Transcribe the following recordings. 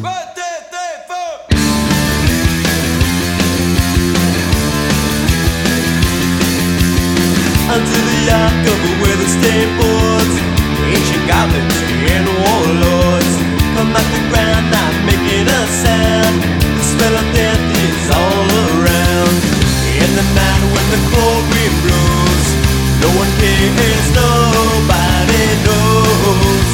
Under the arc of a weather stained boards, ancient goblins and warlords come out the ground, not making a sound. The smell of death is all around. In the night when the cold wind blows, no one cares, nobody knows.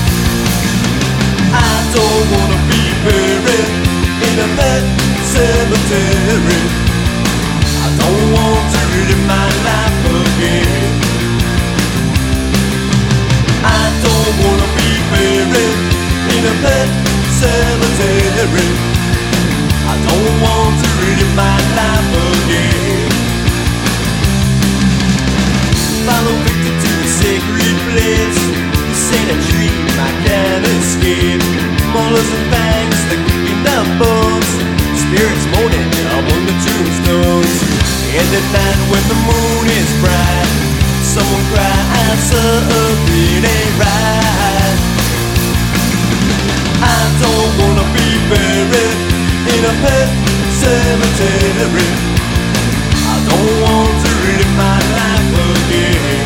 I don't wanna be buried in a pet cemetery. I don't want to relive my life again. I don't wanna be buried in a pet cemetery. I don't want to relive my life again. Follow Victor to the sacred place. You say that dream I can't escape. Molars and fangs that quicken the bones. Spirits moaning among the tombstones. And at night when the moon is bright, someone cries, something ain't right. I don't wanna be buried in a pet cemetery. I don't want to relive my life again.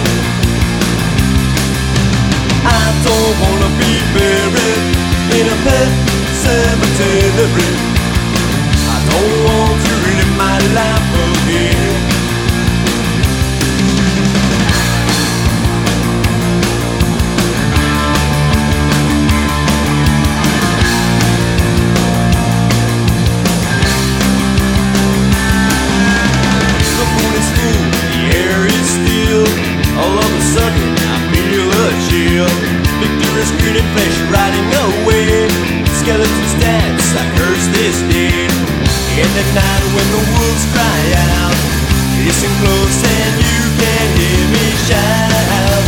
I don't wanna be buried in a pet cemetery. I don't want to relive my life again. The moon is full, the air is still. All of a sudden I feel a chill. Victor is grinning, flesh riding away. Skeletons dance, I curse this day. In the night when the wolves cry out, listen close and you can hear me shout.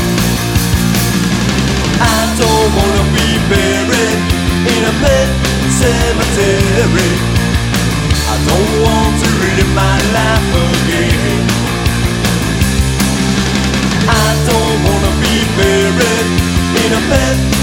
I don't wanna be buried in a pet cemetery. I don't want to relive my life again. I don't wanna be buried in a pet